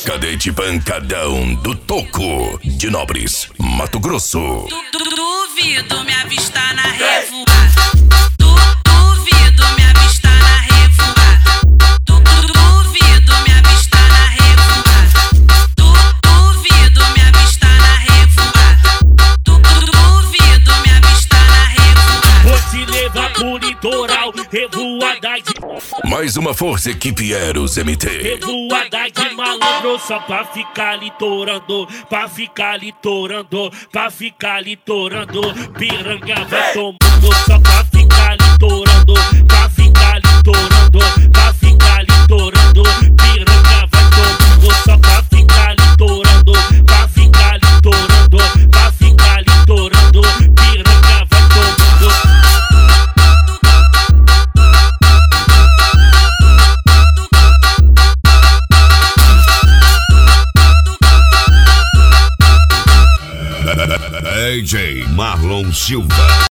Cadete Pancadão do Toco, de Nobres, Mato Grosso. Duvido me avistar na revoada. Duvido me avistar na revoada. Duvido me avistar na revoada. Duvido me avistar na revoada. Duvido me avistar na revoada. Vou te levar pro litoral, revoada de... Mais uma força equipe Eros MT. Revoada de malandro, só pra ficar litorando, pra ficar litorando, pra ficar litorando. Piranha vai tomando, só pra ficar litorando, pra ficar litorando, pra ficar litorando. Piranha vai tomando, só pra ficar litorando, pra ficar litorando, pra ficar litorando. Piranha vai tomando. DJ Marlon Silva.